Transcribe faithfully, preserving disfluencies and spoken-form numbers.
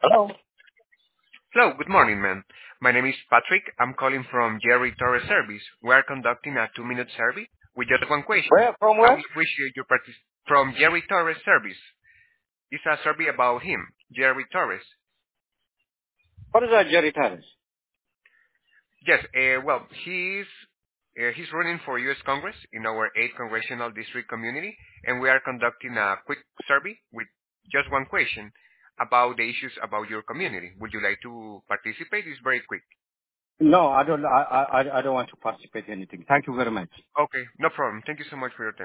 Hello. Hello, good morning, ma'am. My name is Patrick. I'm calling from Jerry Torres Service. We are conducting a two-minute survey with just one question. Where? From I where? would appreciate your partic- from Jerry Torres Service. It's a survey about him, Jerry Torres. What is that, Jerry Terrace? Yes, uh, well, he's uh, he's running for U S Congress in our eighth Congressional District community, and we are conducting a quick survey with just one question about the issues about your community. Would you like to participate? It's very quick. No, I don't. I I I I don't want to participate in anything. Thank you very much. Okay, no problem. Thank you so much for your time.